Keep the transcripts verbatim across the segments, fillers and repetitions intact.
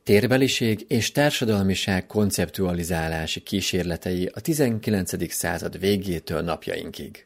Térbeliség és társadalmiság konceptualizálási kísérletei a tizenkilencedik század végétől napjainkig.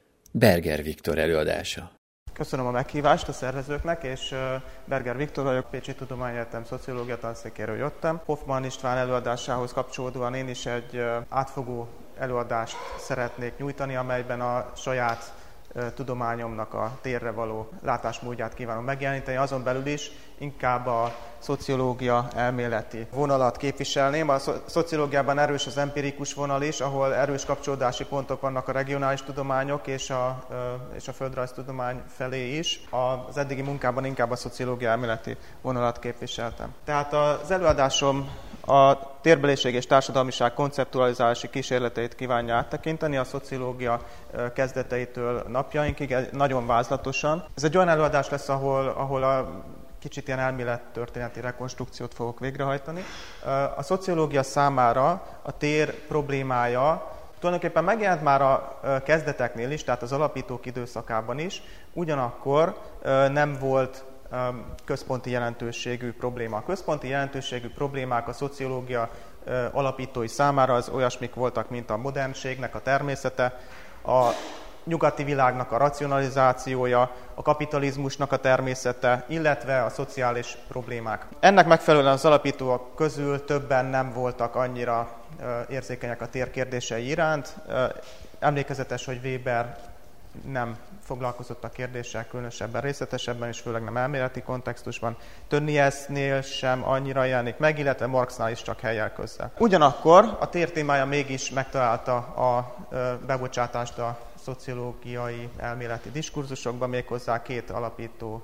Berger Viktor előadása. Köszönöm a meghívást a szervezőknek, és Berger Viktor vagyok, Pécsi Tudományegyetem szociológia tanszékéről jöttem. Hoffmann István előadásához kapcsolódóan én is egy átfogó előadást szeretnék nyújtani, amelyben a saját tudományomnak a térre való látásmódját kívánom megjeleníteni, azon belül is inkább a szociológia elméleti vonalat képviselném. A szociológiában erős az empirikus vonal is, ahol erős kapcsolódási pontok vannak a regionális tudományok és a, és a földrajztudomány felé is. Az eddigi munkában inkább a szociológia elméleti vonalat képviseltem. Tehát az előadásom a térbeliség és társadalmiság konceptualizálási kísérleteit kívánja áttekinteni a szociológia kezdeteitől napjainkig, nagyon vázlatosan. Ez egy olyan előadás lesz, ahol, ahol a kicsit ilyen elmélettörténeti rekonstrukciót fogok végrehajtani. A szociológia számára a tér problémája tulajdonképpen megjelent már a kezdeteknél is, tehát az alapítók időszakában is, ugyanakkor nem volt központi jelentőségű probléma. A központi jelentőségű problémák a szociológia alapítói számára az olyasmik voltak, mint a modernségnek a természete, a nyugati világnak a racionalizációja, a kapitalizmusnak a természete, illetve a szociális problémák. Ennek megfelelően az alapítók közül többen nem voltak annyira érzékenyek a tér kérdései iránt. Emlékezetes, hogy Weber nem foglalkozott a kérdéssel különösebben, részletesebben, és főleg nem elméleti kontextusban. Tönniesnél sem annyira jelenik meg, illetve Marxnál is csak helyjel közzel. Ugyanakkor a tér témája mégis megtalálta a bebocsátást a szociológiai elméleti diskurzusokban, méghozzá két alapító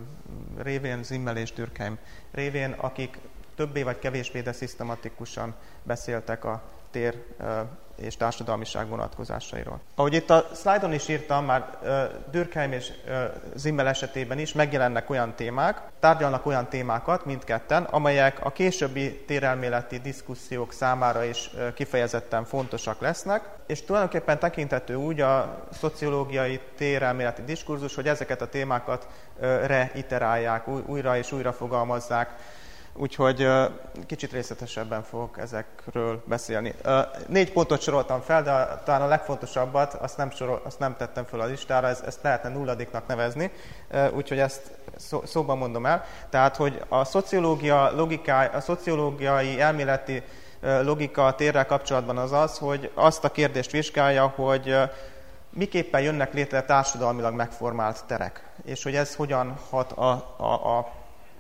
révén, Simmel és Durkheim révén, akik többé vagy kevésbé, de szisztematikusan beszéltek a tér és társadalmiság vonatkozásairól. Ahogy itt a szlájdon is írtam, már Durkheim és Simmel esetében is megjelennek olyan témák, tárgyalnak olyan témákat mindketten, amelyek a későbbi térelméleti diszkusziók számára is kifejezetten fontosak lesznek, és tulajdonképpen tekinthető úgy a szociológiai térelméleti diskurzus, hogy ezeket a témákat reiterálják, újra és újra fogalmazzák, úgyhogy kicsit részletesebben fogok ezekről beszélni. Négy pontot soroltam fel, de talán a legfontosabbat azt nem, sorol, azt nem tettem fel a listára, ezt, ezt lehetne nulladiknak nevezni, úgyhogy ezt szó, szóban mondom el. Tehát, hogy a, szociológia logikai, a szociológiai elméleti logika a térrel kapcsolatban az az, hogy azt a kérdést vizsgálja, hogy miképpen jönnek létre társadalmilag megformált terek, és hogy ez hogyan hat a, a, a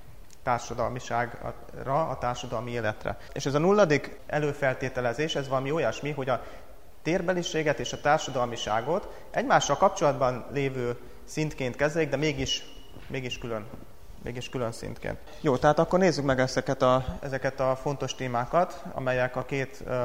társadalmiságra, a társadalmi életre. És ez a nulladik előfeltételezés, ez valami olyasmi, hogy a térbeliséget és a társadalmiságot egymással kapcsolatban lévő szintként kezelik, de mégis, mégis, külön, mégis külön szintként. Jó, tehát akkor nézzük meg ezeket a, ezeket a fontos témákat, amelyek a két ö,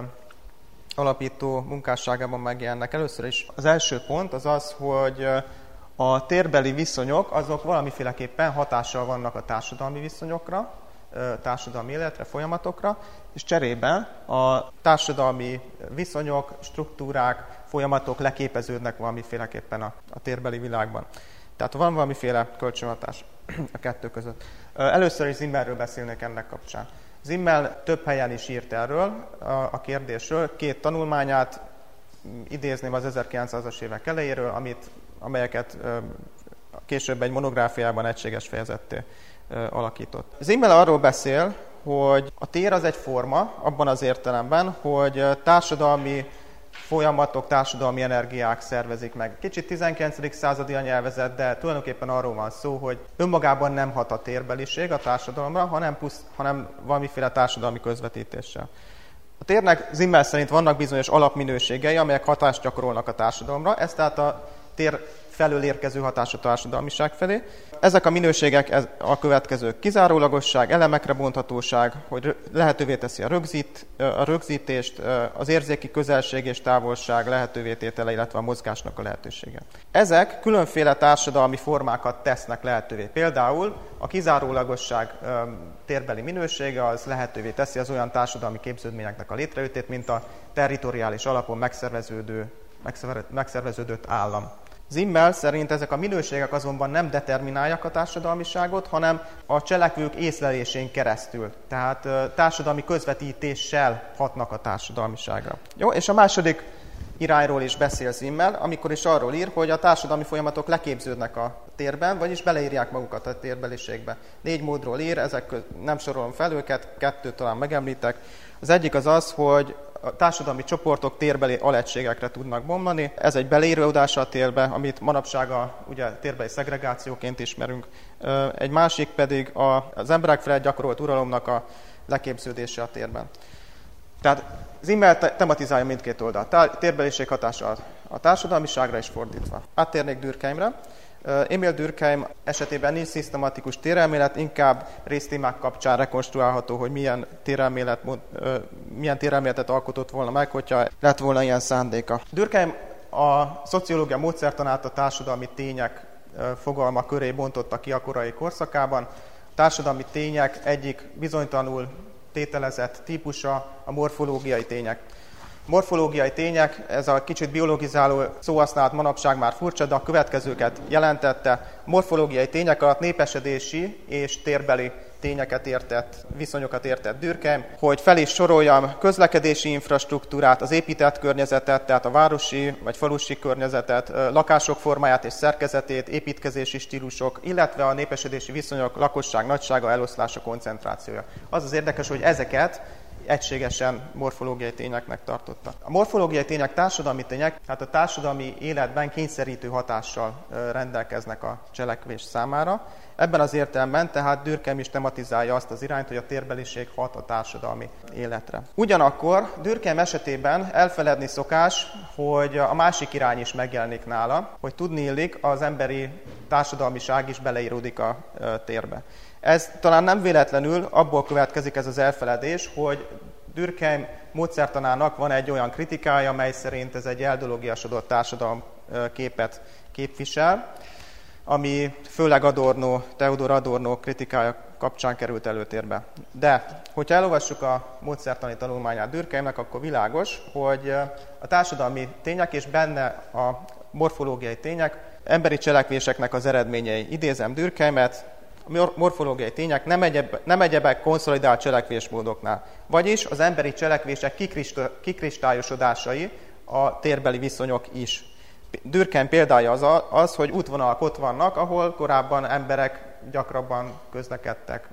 alapító munkásságában megjelennek. Először is az első pont az az, hogy a térbeli viszonyok, azok valamiféleképpen hatással vannak a társadalmi viszonyokra, társadalmi életre, folyamatokra, és cserében a társadalmi viszonyok, struktúrák, folyamatok leképeződnek valamiféleképpen a, a térbeli világban. Tehát van valamiféle kölcsönhatás a kettő között. Először is Simmelről beszélnék ennek kapcsán. Simmel több helyen is írt erről a kérdésről, két tanulmányát idézném az ezerkilencszázas évek elejéről, amit amelyeket később egy monográfiában egységes fejezetté alakított. Simmel arról beszél, hogy a tér az egy forma, abban az értelemben, hogy társadalmi folyamatok, társadalmi energiák szervezik meg. Kicsit tizenkilencedik századi a nyelvezet, de tulajdonképpen arról van szó, hogy önmagában nem hat a térbeliség a társadalomra, hanem, pusz, hanem valamiféle társadalmi közvetítéssel. A térnek Simmel szerint vannak bizonyos alapminőségei, amelyek hatást gyakorolnak a társadalomra, ez tehát a tér felől érkező hatás a társadalmiság felé. Ezek a minőségek ez a következők: kizárólagosság, elemekre bonthatóság, hogy lehetővé teszi a, rögzít, a rögzítést, az érzéki közelség és távolság lehetővé tétele, illetve a mozgásnak a lehetősége. Ezek különféle társadalmi formákat tesznek lehetővé. Például a kizárólagosság térbeli minősége az lehetővé teszi az olyan társadalmi képződményeknek a létrejöttét, mint a territoriális alapon megszerveződő, megszerveződött állam. Zimmel szerint ezek a minőségek azonban nem determinálják a társadalmiságot, hanem a cselekvők észlelésén keresztül. Tehát társadalmi közvetítéssel hatnak a társadalmiságra. Jó, és a második irányról is beszél Zimmel, amikor is arról ír, hogy a társadalmi folyamatok leképződnek a térben, vagyis beleírják magukat a térbeliségbe. Négy módról ír, ezek köz, nem sorolom fel őket, kettőt talán megemlítek. Az egyik az az, hogy a társadalmi csoportok térbeli alegységekre tudnak bomlani. Ez egy beleíródása a térbe, amit manapság a ugye, térbeli szegregációként ismerünk. Egy másik pedig az emberek felett gyakorolt uralomnak a leképződése a térben. Tehát Zimmel tematizálja mindkét oldalt. A térbeliség hatása a társadalmiságra is fordítva. Áttérnék Durkheimre. Emil Durkheim esetében nincs szisztematikus térelmélet, inkább résztémák kapcsán rekonstruálható, hogy milyen, térelmélet, milyen térelméletet alkotott volna meg, hogyha lett volna ilyen szándéka. Durkheim a szociológia módszertanát a társadalmi tények fogalma köré bontotta ki a korai korszakában. A társadalmi tények egyik bizonytalanul tételezett típusa a morfológiai tények. Morfológiai tények, ez a kicsit biologizáló szóhasználat manapság már furcsa, de a következőket jelentette. A morfológiai tények alatt népesedési és térbeli tényeket értett, viszonyokat értett Durkheim, hogy fel is soroljam közlekedési infrastruktúrát, az épített környezetet, tehát a városi vagy falusi környezetet, lakások formáját és szerkezetét, építkezési stílusok, illetve a népesedési viszonyok, lakosság nagysága, eloszlása, koncentrációja. Az az érdekes, hogy ezeket egységesen morfológiai tényeknek tartotta. A morfológiai tények társadalmi tények, tehát a társadalmi életben kényszerítő hatással rendelkeznek a cselekvés számára. Ebben az értelemben tehát Durkheim is tematizálja azt az irányt, hogy a térbeliség hat a társadalmi életre. Ugyanakkor Durkheim esetében elfeledni szokás, hogy a másik irány is megjelenik nála, hogy tudni illik, az emberi társadalmiság is beleíródik a térbe. Ez talán nem véletlenül abból következik ez az elfeledés, hogy Durkheim módszertanának van egy olyan kritikája, mely szerint ez egy eldologiasodott társadalom képet képvisel, ami főleg Adorno, Theodor Adorno kritikája kapcsán került előtérbe. De, hogyha elolvassuk a módszertani tanulmányát Durkheimnek, akkor világos, hogy a társadalmi tények és benne a morfológiai tények emberi cselekvéseknek az eredményei. Idézem Durkheimet, a morfológiai tények nem, egyeb, nem egyebek konszolidált cselekvésmódoknál, vagyis az emberi cselekvések kikristályosodásai a térbeli viszonyok is. Durkheim példája az, az, hogy útvonalak ott vannak, ahol korábban emberek gyakrabban közlekedtek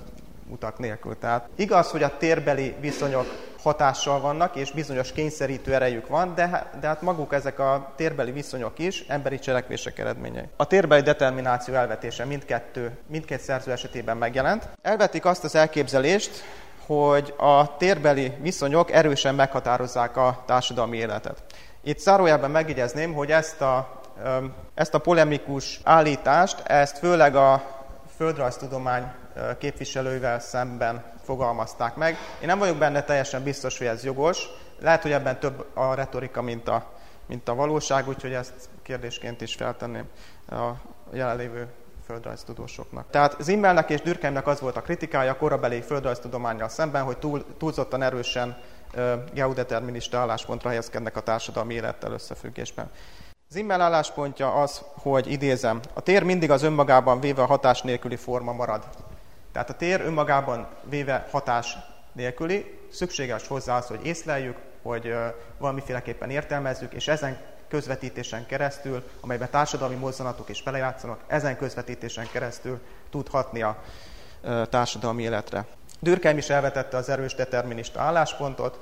utak nélkül. Tehát igaz, hogy a térbeli viszonyok hatással vannak, és bizonyos kényszerítő erejük van, de, de hát maguk ezek a térbeli viszonyok is emberi cselekvések eredményei. A térbeli determináció elvetése mindkettő, mindkét szerző esetében megjelent. Elvetik azt az elképzelést, hogy a térbeli viszonyok erősen meghatározzák a társadalmi életet. Itt zárójelben megjegyezném, hogy ezt a, ezt a polemikus állítást, ezt főleg a földrajztudomány képviselőivel szemben fogalmazták meg. Én nem vagyok benne teljesen biztos, hogy ez jogos. Lehet, hogy ebben több a retorika, mint a, mint a valóság, úgyhogy ezt kérdésként is feltenném a jelenlévő földrajztudósoknak. Tehát Zimmelnek és Durkheimnek az volt a kritikája a korabeli földrajztudománnyal szemben, hogy túl, túlzottan erősen geodeterminista álláspontra helyezkednek a társadalmi élettel összefüggésben. Zimmel álláspontja az, hogy idézem, a tér mindig az önmagában véve hatás nélküli forma marad. Tehát a tér önmagában véve hatás nélküli, szükséges hozzá az, hogy észleljük, hogy valamiféleképpen értelmezzük, és ezen közvetítésen keresztül, amelyben társadalmi mozzanatok is belejátszanak, ezen közvetítésen keresztül tud hatni a társadalmi életre. Durkheim is elvetette az erős determinista álláspontot.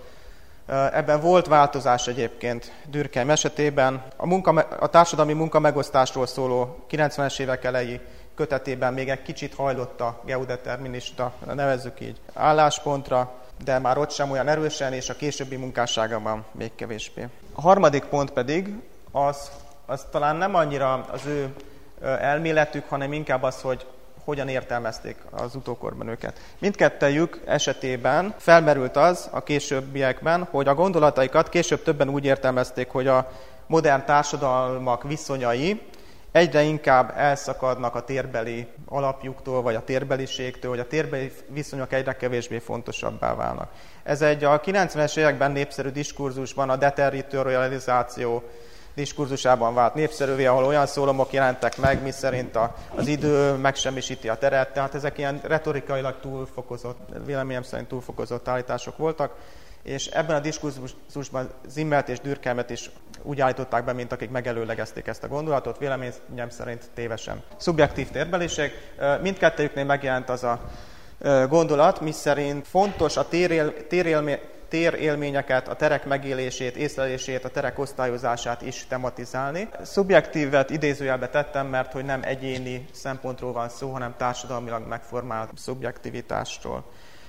Ebben volt változás egyébként Durkheim esetében. A, munka, a társadalmi munkamegosztásról szóló kilencvenes évek elejé kötetében még egy kicsit hajlott a geodeterminista, nevezzük így, álláspontra, de már ott sem olyan erősen, és a későbbi munkásságában még kevésbé. A harmadik pont pedig az, az talán nem annyira az ő elméletük, hanem inkább az, hogy hogyan értelmezték az utókorban őket. Mindkettejük esetében felmerült az a későbbiekben, hogy a gondolataikat később többen úgy értelmezték, hogy a modern társadalmak viszonyai egyre inkább elszakadnak a térbeli alapjuktól, vagy a térbeliségtől, hogy a térbeli viszonyok egyre kevésbé fontosabbá válnak. Ez egy a kilencvenes években népszerű diskurzusban a deterritorializáció diskurzusában vált népszerűvé, ahol olyan szólomok jelentek meg, miszerint a, az idő megsemmisíti a teret, tehát ezek ilyen retorikailag túlfokozott, véleményem szerint túlfokozott állítások voltak, és ebben a diskurzusban Zimmelt és Durkheimet is úgy állították be, mint akik megelőlegezték ezt a gondolatot, véleményem szerint tévesen. Szubjektív térbeliség, mindkettőjüknél megjelent az a gondolat, miszerint fontos a térél, térélmény, térélményeket, a terek megélését, észlelését, a terek osztályozását is tematizálni. Szubjektívet idézőjelbe tettem, mert hogy nem egyéni szempontról van szó, hanem társadalmilag megformált szubjektivitásról.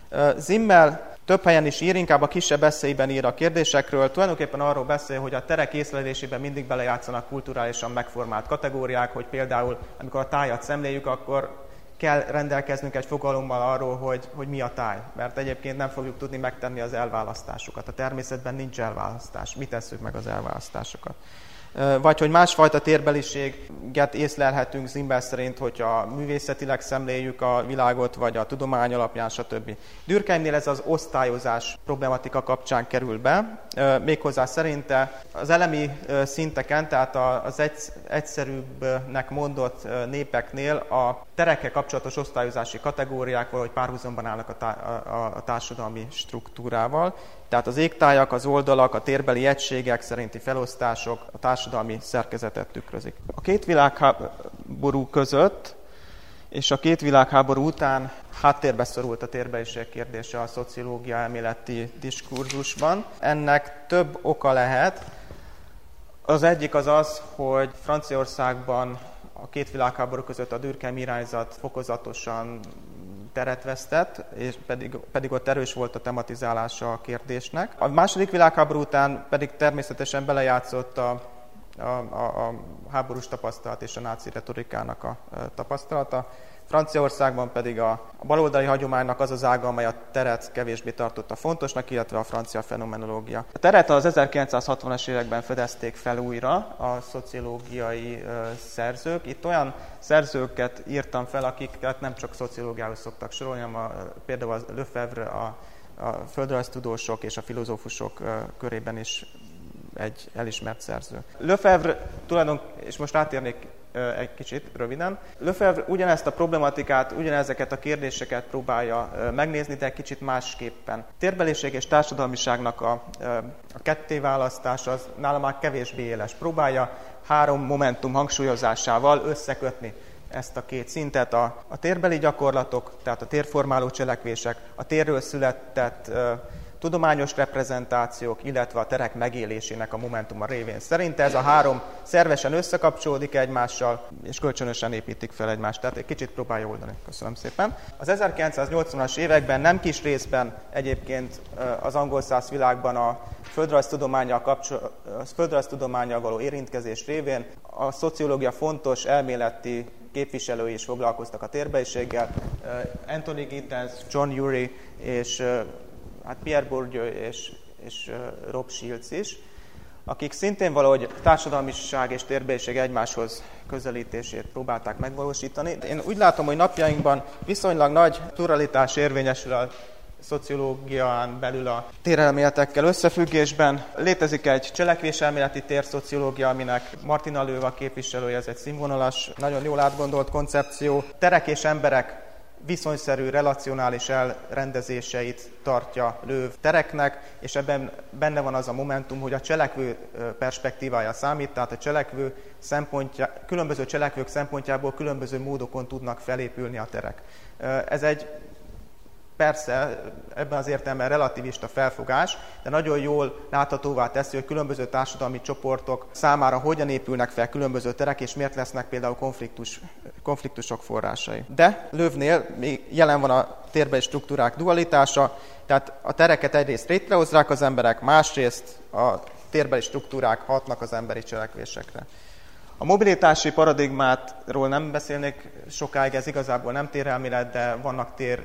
Zimmel több helyen is ír, inkább a kisebb eszéiben ír a kérdésekről. Tulajdonképpen arról beszél, hogy a terek észlelésében mindig belejátszanak kulturálisan megformált kategóriák, hogy például amikor a tájat szemléljük, akkor kell rendelkeznünk egy fogalommal arról, hogy, hogy mi a táj, mert egyébként nem fogjuk tudni megtenni az elválasztásokat. A természetben nincs elválasztás. Mi tesszük meg az elválasztásokat? Vagy hogy másfajta térbeliséget észlelhetünk Zimmel szerint, hogyha művészetileg szemléljük a világot, vagy a tudomány alapján, stb. Durkheimnél ez az osztályozás problematika kapcsán kerül be, méghozzá szerinte az elemi szinteken, tehát az egyszerűbbnek mondott népeknél a terekkel kapcsolatos osztályozási kategóriák valahogy párhuzamban állnak a, tá- a, a társadalmi struktúrával. Tehát az égtájak, az oldalak, a térbeli egységek szerinti felosztások a társadalmi szerkezetet tükrözik. A két világháború között és a két világháború után háttérbe szorult a térbeliség kérdése a szociológia elméleti diskurzusban. Ennek több oka lehet. Az egyik az az, hogy Franciaországban a két világháború között a Durkheim irányzat fokozatosan teret vesztett, és pedig, pedig ott erős volt a tematizálása a kérdésnek. A második világháború után pedig természetesen belejátszott a, a, a, a háborús tapasztalat és a náci retorikának a tapasztalata. Franciaországban pedig a, a baloldali hagyománynak az az ága, amely a teret kevésbé tartotta fontosnak, illetve a francia fenomenológia. A teret az ezerkilencszázhatvanas években fedezték fel újra a szociológiai ö, szerzők. Itt olyan szerzőket írtam fel, akiket nem csak szociológiához szoktak sorolni, hanem a, például a Lefebvre, a, a földrajztudósok és a filozófusok ö, körében is egy elismert szerző. Lefebvre tulajdonképpen, és most rátérnék egy kicsit röviden. Lefebvre ugyanezt a problematikát, ugyanezeket a kérdéseket próbálja megnézni, de egy kicsit másképpen. Térbeliség és társadalmiságnak a, a kettéválasztás az nála már kevésbé éles. Próbálja három momentum hangsúlyozásával összekötni ezt a két szintet, a, a térbeli gyakorlatok, tehát a térformáló cselekvések, a térről született tudományos reprezentációk, illetve a terek megélésének a momentuma révén. Szerinte ez a három szervesen összekapcsolódik egymással, és kölcsönösen építik fel egymást. Tehát egy kicsit próbálja oldani. Köszönöm szépen. Az ezerkilencszáznyolcvanas években nem kis részben egyébként az angol száz világban a földrajztudománnyal, kapcsol... földrajztudománnyal való érintkezés révén a szociológia fontos elméleti képviselői is foglalkoztak a térbeliséggel. Anthony Giddens, John Urey és hát Pierre Bourdieu és, és Rob Shields is, akik szintén valahogy társadalmiság és térbeliség egymáshoz közelítését próbálták megvalósítani. Én úgy látom, hogy napjainkban viszonylag nagy pluralitás érvényesül a szociológián belül a térelméletekkel összefüggésben. Létezik egy cselekvéselméleti térszociológia, aminek Martina Löw a képviselője, ez egy színvonalas, nagyon jól átgondolt koncepció. Terek és emberek viszonyszerű, relacionális elrendezéseit tartja Löw tereknek, és ebben benne van az a momentum, hogy a cselekvő perspektívája számít, tehát a cselekvő szempontja, különböző cselekvők szempontjából különböző módokon tudnak felépülni a terek. Ez egy persze ebben az értelemben relativista felfogás, de nagyon jól láthatóvá teszi, hogy különböző társadalmi csoportok számára hogyan épülnek fel különböző terek, és miért lesznek például konfliktus, konfliktusok forrásai. De Löwnél még jelen van a térbeli struktúrák dualitása, tehát a tereket egyrészt létrehozzák az emberek, másrészt a térbeli struktúrák hatnak az emberi cselekvésekre. A mobilitási paradigmátról nem beszélnék sokáig, ez igazából nem térelmélet, de vannak tér,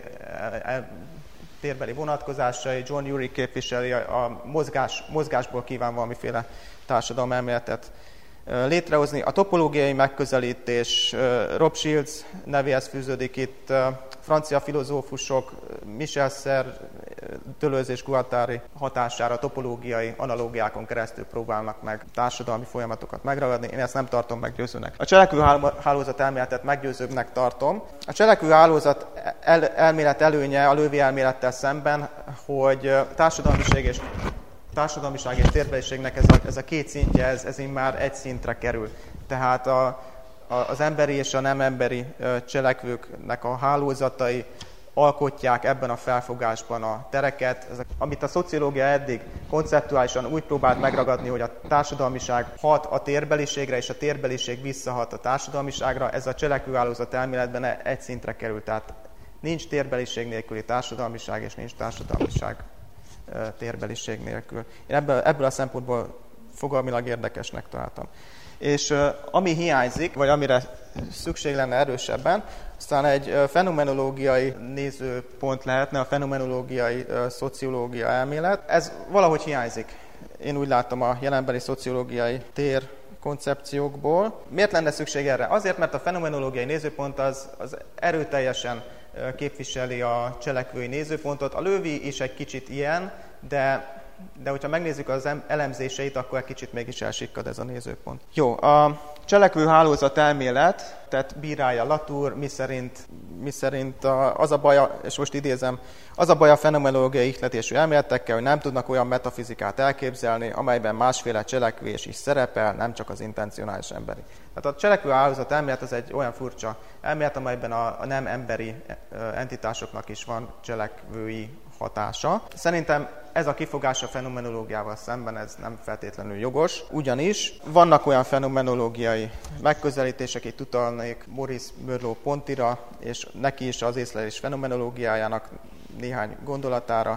térbeli vonatkozásai. John Urey képviseli a mozgás, mozgásból kíván valamiféle társadalomelméletet létrehozni. A topológiai megközelítés Rob Shields nevéhez fűződik itt, francia filozófusok, Michel Serres, Deleuze és Guattari hatására topológiai analógiákon keresztül próbálnak meg társadalmi folyamatokat megragadni. Én ezt nem tartom meggyőzőnek. A cselekvőhálózat elméletet meggyőzőbbnek tartom. A cselekvőhálózat el, elmélet előnye a Löwy elmélettel szemben, hogy társadalmiség és társadalmiság és térbeliségnek ez a, ez a két szintje, ez, ez már egy szintre kerül. Tehát a, a, az emberi és a nem emberi cselekvőknek a hálózatai alkotják ebben a felfogásban a tereket. Ezek, amit a szociológia eddig konceptuálisan úgy próbált megragadni, hogy a társadalmiság hat a térbeliségre, és a térbeliség visszahat a társadalmiságra, ez a cselekvőhálózat elméletben egy szintre kerül. Tehát nincs térbeliség nélküli társadalmiság, és nincs társadalmiság térbeliség nélkül. Én ebből, ebből a szempontból fogalmilag érdekesnek találtam. És uh, ami hiányzik, vagy amire szükség lenne erősebben, aztán egy uh, fenomenológiai nézőpont lehetne, a fenomenológiai uh, szociológia elmélet. Ez valahogy hiányzik. Én úgy látom a jelenbeli szociológiai tér koncepciókból. Miért lenne szükség erre? Azért, mert a fenomenológiai nézőpont az, az erőteljesen képviseli a cselekvői nézőpontot. A Löwy is egy kicsit ilyen, de, de hogyha megnézzük az elemzéseit, akkor egy kicsit mégis elsikkad ez a nézőpont. Jó, a cselekvőhálózat elmélet, tehát bírálja Latour, miszerint, miszerint az a baj, és most idézem, az a baj a fenomenológiai ihletésű elméletekkel, hogy nem tudnak olyan metafizikát elképzelni, amelyben másféle cselekvés is szerepel, nem csak az intencionális emberi. Tehát a cselekvőhálózat elmélet az egy olyan furcsa elmélet, amelyben a, a nem emberi entitásoknak is van cselekvői hatása. Szerintem ez a kifogás a fenomenológiával szemben ez nem feltétlenül jogos, ugyanis vannak olyan fenomenológiai megközelítések, itt utalnék Maurice Merleau-Pontyra, és neki is az észlelés fenomenológiájának néhány gondolatára,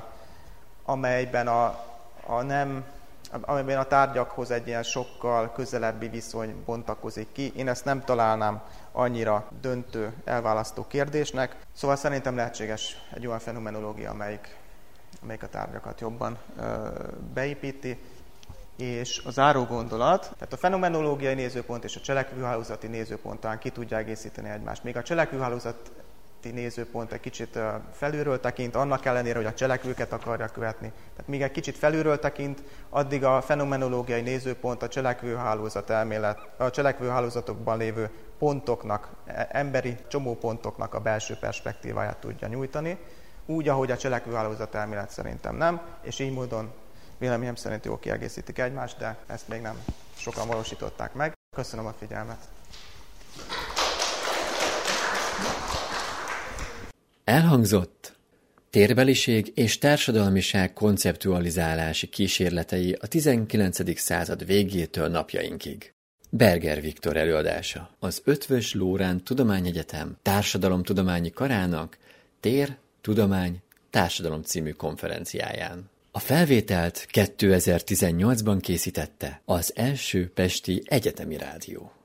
amelyben a, a nem, amelyben a tárgyakhoz egy ilyen sokkal közelebbi viszony bontakozik ki. Én ezt nem találnám annyira döntő, elválasztó kérdésnek. Szóval szerintem lehetséges egy olyan fenomenológia, amelyik, amelyik a tárgyakat jobban ö, beépíti. És a záró gondolat, tehát a fenomenológiai nézőpont és a cselekvőhálózati nézőpont talán ki tudja egészíteni egymást. Még a cselekvőhálózati nézőpont egy kicsit felülről tekint, annak ellenére, hogy a cselekvőket akarja követni. Tehát míg egy kicsit felülről tekint, addig a fenomenológiai nézőpont a cselekvőhálózat elmélet, a cselekvőhálózatokban lévő pontoknak, emberi csomópontoknak a belső perspektíváját tudja nyújtani, úgy, ahogy a cselekvőhálózat elmélet szerintem nem, és így módon véleményem szerint jól kiegészítik egymást, de ezt még nem sokan valósították meg. Köszönöm a figyelmet! Elhangzott térbeliség és társadalmiság konceptualizálási kísérletei a tizenkilencedik század végétől napjainkig. Berger Viktor előadása az Eötvös Loránd Tudományegyetem Társadalomtudományi Karának Tér, Tudomány, Társadalom című konferenciáján. A felvételt kétezer-tizennyolcban készítette az első pesti egyetemi rádió.